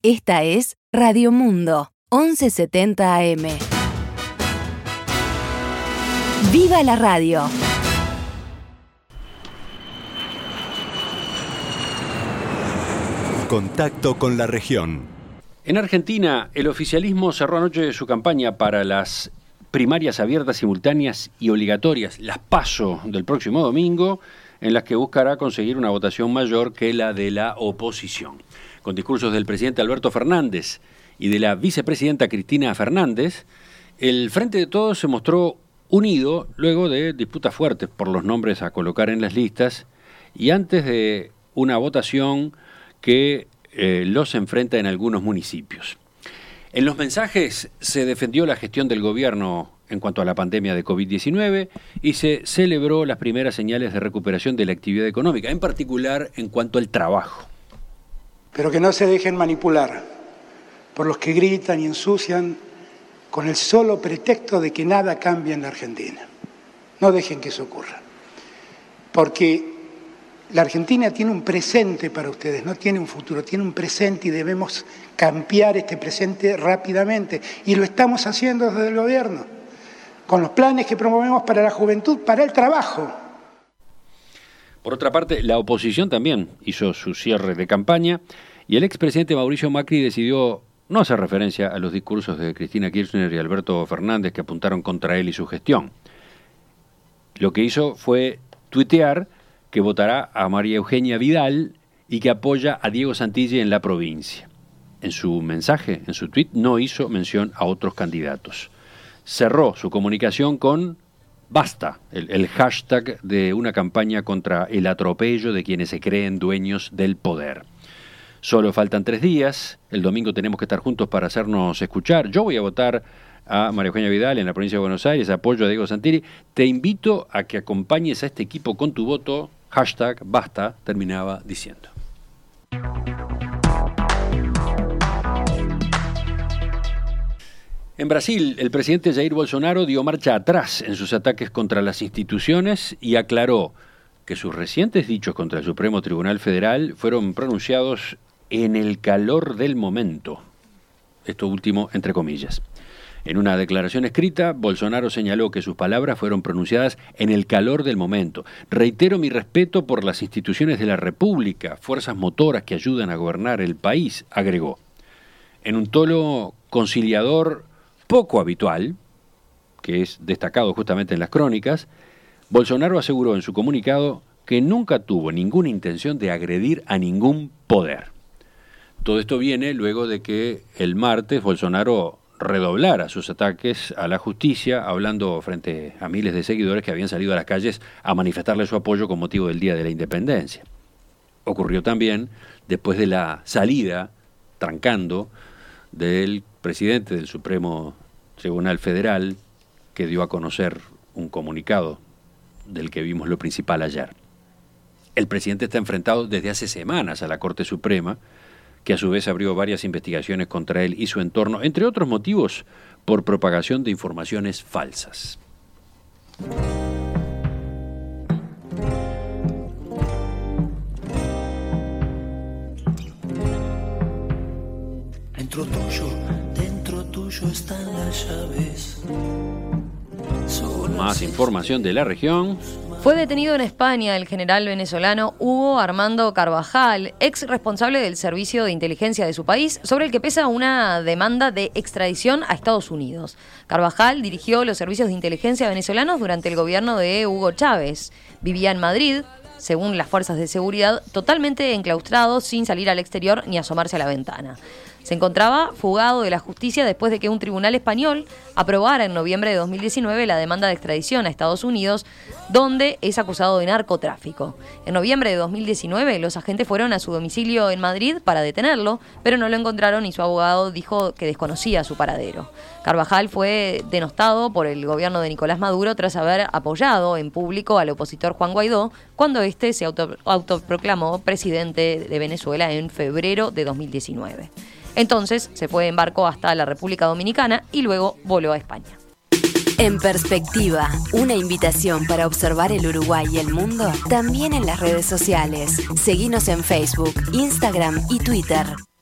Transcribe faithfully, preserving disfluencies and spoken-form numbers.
Esta es Radio Mundo, once setenta A M. ¡Viva la radio! Contacto con la región. En Argentina, el oficialismo cerró anoche su campaña para las primarias abiertas, simultáneas y obligatorias, las PASO del próximo domingo, en las que buscará conseguir una votación mayor que la de la oposición. Con discursos del presidente Alberto Fernández y de la vicepresidenta Cristina Fernández, el Frente de Todos se mostró unido luego de disputas fuertes por los nombres a colocar en las listas y antes de una votación que eh, los enfrenta en algunos municipios. En los mensajes se defendió la gestión del gobierno en cuanto a la pandemia de covid diecinueve y se celebró las primeras señales de recuperación de la actividad económica, en particular en cuanto al trabajo. Pero que no se dejen manipular por los que gritan y ensucian con el solo pretexto de que nada cambia en la Argentina. No dejen que eso ocurra, porque la Argentina tiene un presente para ustedes, no tiene un futuro, tiene un presente y debemos cambiar este presente rápidamente. Y lo estamos haciendo desde el gobierno, con los planes que promovemos para la juventud, para el trabajo. Por otra parte, la oposición también hizo su cierre de campaña y el expresidente Mauricio Macri decidió no hacer referencia a los discursos de Cristina Kirchner y Alberto Fernández que apuntaron contra él y su gestión. Lo que hizo fue tuitear que votará a María Eugenia Vidal y que apoya a Diego Santilli en la provincia. En su mensaje, en su tuit, no hizo mención a otros candidatos. Cerró su comunicación con Basta, el, el hashtag de una campaña contra el atropello de quienes se creen dueños del poder. Solo faltan tres días, el domingo tenemos que estar juntos para hacernos escuchar. Yo voy a votar a María Eugenia Vidal en la provincia de Buenos Aires, apoyo a Diego Santilli. Te invito a que acompañes a este equipo con tu voto, hashtag Basta, terminaba diciendo. En Brasil, el presidente Jair Bolsonaro dio marcha atrás en sus ataques contra las instituciones y aclaró que sus recientes dichos contra el Supremo Tribunal Federal fueron pronunciados en el calor del momento. Esto último entre comillas. En una declaración escrita, Bolsonaro señaló que sus palabras fueron pronunciadas en el calor del momento. Reitero mi respeto por las instituciones de la República, fuerzas motoras que ayudan a gobernar el país, agregó. En un tono conciliador poco habitual, que es destacado justamente en las crónicas, Bolsonaro aseguró en su comunicado que nunca tuvo ninguna intención de agredir a ningún poder. Todo esto viene luego de que el martes Bolsonaro redoblara sus ataques a la justicia, hablando frente a miles de seguidores que habían salido a las calles a manifestarle su apoyo con motivo del Día de la Independencia. Ocurrió también después de la salida, trancando, del presidente del Supremo Tribunal Federal, que dio a conocer un comunicado del que vimos lo principal ayer. El presidente está enfrentado desde hace semanas a la Corte Suprema, que a su vez abrió varias investigaciones contra él y su entorno, entre otros motivos, por propagación de informaciones falsas. Dentro tuyo, dentro tuyo están las llaves. Más información de la región. Fue detenido en España el general venezolano Hugo Armando Carvajal, ex responsable del servicio de inteligencia de su país, sobre el que pesa una demanda de extradición a Estados Unidos. Carvajal dirigió los servicios de inteligencia venezolanos durante el gobierno de Hugo Chávez. Vivía en Madrid, según las fuerzas de seguridad, totalmente enclaustrado, sin salir al exterior ni asomarse a la ventana. Se encontraba fugado de la justicia después de que un tribunal español aprobara en noviembre de dos mil diecinueve la demanda de extradición a Estados Unidos, donde es acusado de narcotráfico. En noviembre de dos mil diecinueve, los agentes fueron a su domicilio en Madrid para detenerlo, pero no lo encontraron y su abogado dijo que desconocía su paradero. Carvajal fue denostado por el gobierno de Nicolás Maduro tras haber apoyado en público al opositor Juan Guaidó cuando éste se auto, autoproclamó presidente de Venezuela en febrero de dos mil diecinueve. Entonces se fue en barco hasta la República Dominicana y luego voló a España. En Perspectiva, una invitación para observar el Uruguay y el mundo, también en las redes sociales. Seguinos en Facebook, Instagram y Twitter.